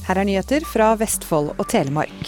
Her nyheter fra Vestfold og Telemark.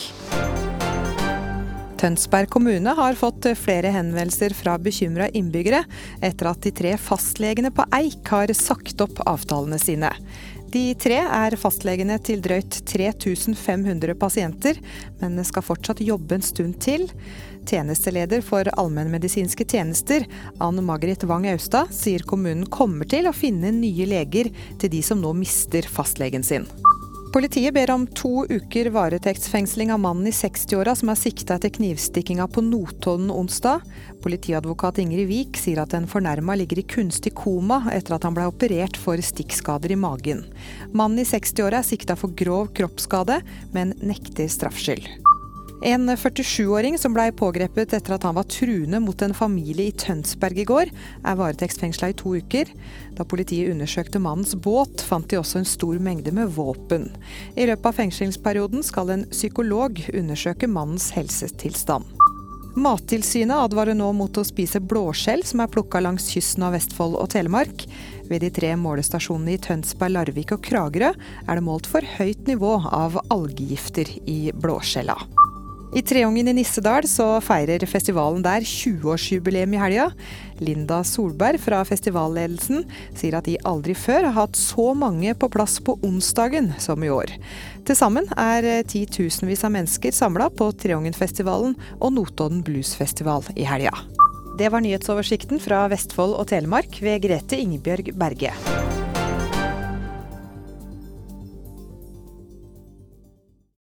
Tønsberg kommune har fått flere henvendelser fra bekymrede innbyggere etter at de 3 fastlegene på Eik har sagt opp avtalene sine. De 3 fastlegene til drøyt 3500 pasienter, men skal fortsatt jobbe en stund til. Tjenesteleder for allmennmedisinske tjenester, Ann-Margrit Wang-Austad, sier kommunen kommer til å finne nye leger til de som nå mister fastlegen sin. Politiet ber om 2 uker varetektsfengsling av mannen i 60-åra som siktet etter knivstikkinga på Notodden onsdag. Politiadvokat Ingrid Vik sier at den fornærma ligger i kunstig koma etter at han ble operert for stikkskader i magen. Mannen i 60-åra siktet for grov kroppsskade, men nekter straffskyld. En 47-åring som ble pågrepet etter at han var truende mot en familie i Tønsberg i går, varetektsfengslet i 2 uker. Da politiet undersøkte mannens båt, fant de også en stor mengde med våpen. I løpet av fengslingsperioden skal en psykolog undersøke mannens helsetilstand. Mattilsynet advarer nå mot å spise blåskjell som plukket langs kysten av Vestfold og Telemark. Ved de 3 målestasjonene i Tønsberg, Larvik og Kragerø det målt for høyt nivå av algegifter i blåskjella. I Treungen i Nissedal så feirer festivalen der 20-årsjubileum i helga. Linda Solberg fra festivalledelsen sier at de aldri før har hatt så mange på plass på onsdagen som i år. Til sammen 10 000-vis av mennesker samlet på Treungenfestivalen og Notodden Bluesfestival i helga. Det var nyhetsoversikten fra Vestfold og Telemark ved Grete Ingebjørg Berge.